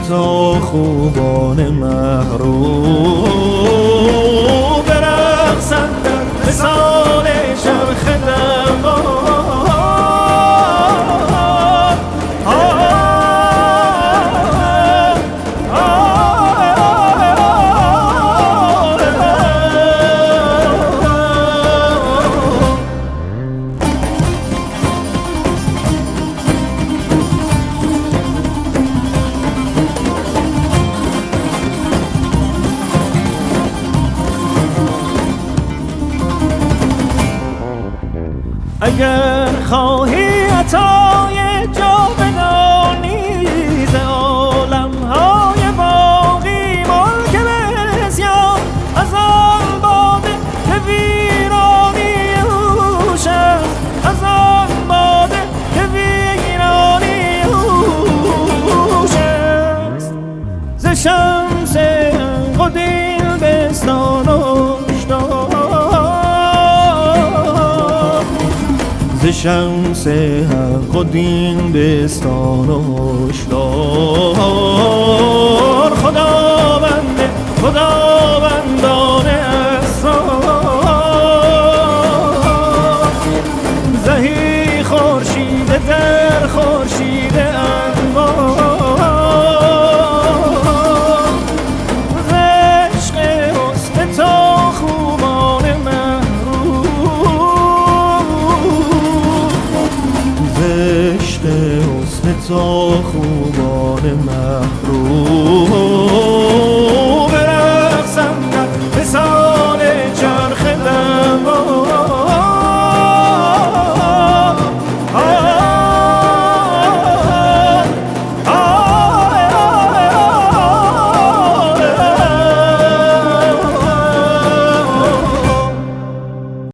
تا خوبان محروم برقصند در مثال چرخ دوان. اگر خواهی عطای جاودانی ز عالم‌های باقی ملک بسیار، از آن باده که ویرانی اوش است، از آن باده که ویرانی اوش است. ز شمس حق و دلبستان و ز شمس حق و دین بستان و هشدار، خداوندان اسرار، زهی خورشید در خورشید انوار، ز عشق حسن تا خوبان عشق حسن تا خوبان محروم